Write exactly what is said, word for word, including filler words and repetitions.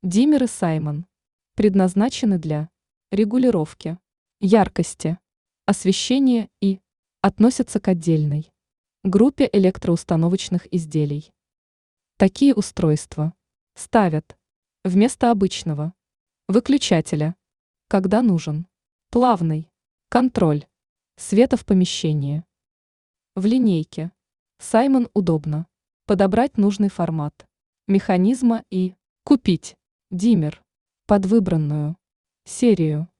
Диммеры Саймон предназначены для регулировки яркости, освещения и относятся к отдельной группе электроустановочных изделий. Такие устройства ставят вместо обычного выключателя, когда нужен плавный контроль света в помещении. В линейке Саймон удобно подобрать нужный формат механизма и купить диммер под выбранную серию.